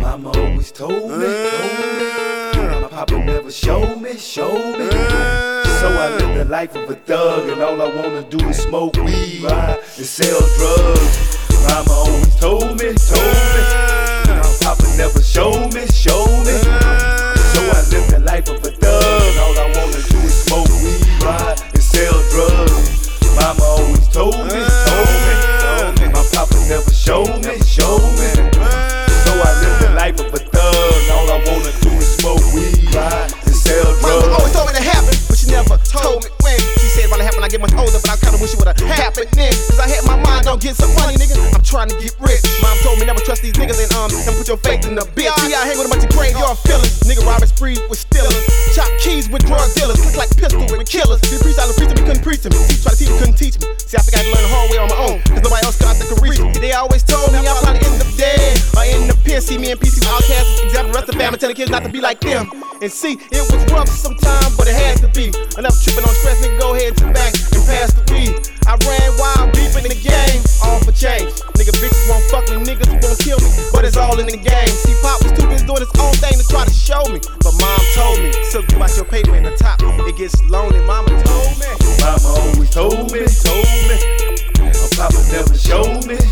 Mama always told me. My papa never showed me. So I live the life of a thug, and all I wanna do is smoke weed, ride, and sell drugs. Mama always told me. My papa never showed me. So I live the life of a thug, all I wanna do is smoke weed, ride, and sell drugs. Mama always told me. My papa never showed me. So I live the life of a thug, all I wanna do is smoke weed, ride, and sell drugs. Mama always told me to happen, but she never told me when. She said it happened when I get much older, but I kinda wish it would've happened then. Cause I had my mind on getting some money, nigga. I'm trying to get rich. Mom told me never trust these niggas and put your faith in the bitch. See, I hang with a bunch of graveyard fillers. Nigga robbing sprees with stealers. Chop keys with drug dealers. Click like pistol with killers. The priest, I was preaching, couldn't preach to me. Try to teach me, couldn't teach me. See, I think I had to learn the hard way on my own, cause nobody else got the could reach me. They always told me I'll probably end up dead or in the pen. See me and PC with outcasts, example the rest of the family, telling kids not to be like them. And see, it was rough sometimes, but it had to be. Enough tripping on stress, nigga, go ahead and sit back and pass the weed. I ran wild deep in the game, all for change. Nigga, bitches won't fuck me, niggas won't kill me, but it's all in the game. See, Pop was too busy doing his own thing to try to show me, but Mom told me, so you watch your paper in the top, it gets lonely. Mama told me. Mama always told me. My papa never showed me.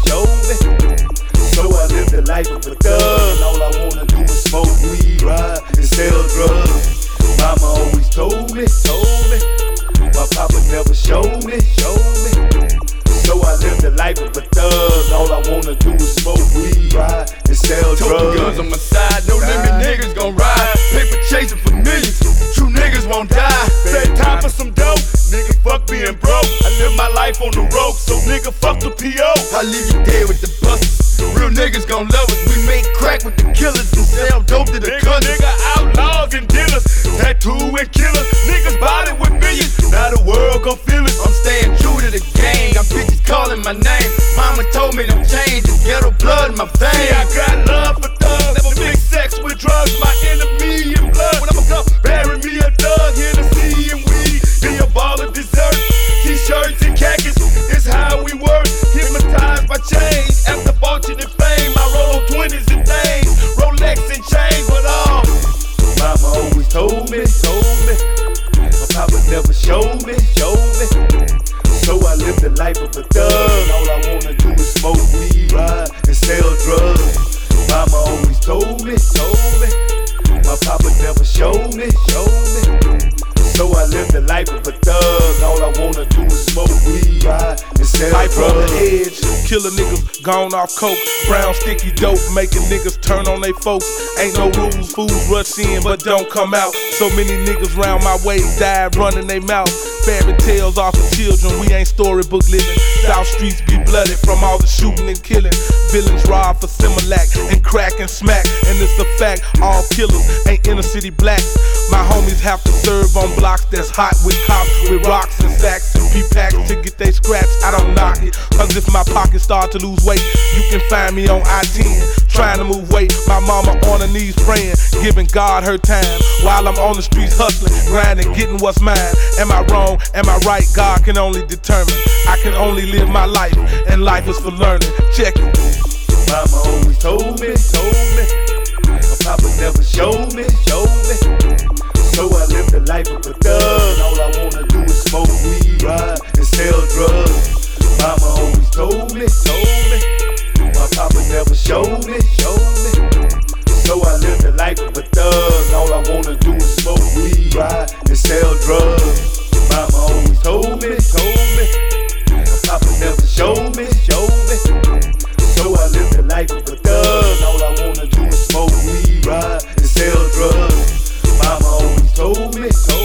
So I live the life of a thug, all I wanna do is smoke weed, ride, and sell drugs. Mama always told me. My papa never showed me. So I live the life of a thug, all I wanna do is smoke weed, ride, and sell drugs. Total guns on my side, no limit niggas gon' ride. Paper chasing for millions, true niggas won't die. Say time for some dope, nigga fuck being broke. I live my life on the rope, so nigga fuck the P.O. I leave you dead with the busters, real niggas gon' love us. We make crack with the killers and sell dope to the country. Nigga outlaws and dealers, tattoo and killers. Niggas body with millions, now the world gon' feel it. I'm staying true to the gang, got bitches calling my name. Mama told me don't change, it's ghetto blood in my veins. See, I got love for thugs, never mix sex with drugs. My enemy in blood, when I'ma come, bury me a thug. Hennessy and weed, be a ball of dessert. T-shirts and khakis, it's how we work. Hypnotized by change, after fortune and fame. I roll 20s and things, Rolex and chains, but all. Mama always told me. My papa never showed me. So I live the life of a thug, all I wanna do is smoke weed, ride, and sell drugs. Mama always told me. My papa never showed me. So I live the life of a thug, all I wanna do is smoke weed, ride, and sell Life drugs. on the edge, killer niggas gone off coke. Brown sticky dope, making niggas turn on they folks. Ain't no rules, fools rush in but don't come out. So many niggas round my way died running they mouth. Fairy tales off of children, we ain't storybook living. South streets be blooded from all the shooting and killing. Villains rob for Similac and crack and smack. And it's a fact, all killers ain't inner city blacks. My homies have to serve on blocks that's hot with cops, with rocks and sacks and P-packs to get they scratch. I don't knock it, cause if my pockets start to lose weight, you can find me on I-10, trying to move weight. My mama on her knees praying, giving God her time, while I'm on the streets hustling, grinding, getting what's mine. Am I wrong? Am I right? God can only determine. I can only live my life, and life is for learning. Check it. Mama always told me. My papa never showed me. So I live the life of a thug, all I wanna do is smoke weed, ride, and sell drugs. Mama always told me. My papa never showed me. So I live the life of a thug, all I wanna do is smoke weed, ride, and sell drugs. Mama always told me. My papa never showed me. So I live the life of a thug, all I wanna do is smoke weed, ride, and sell drugs. Mama always told me.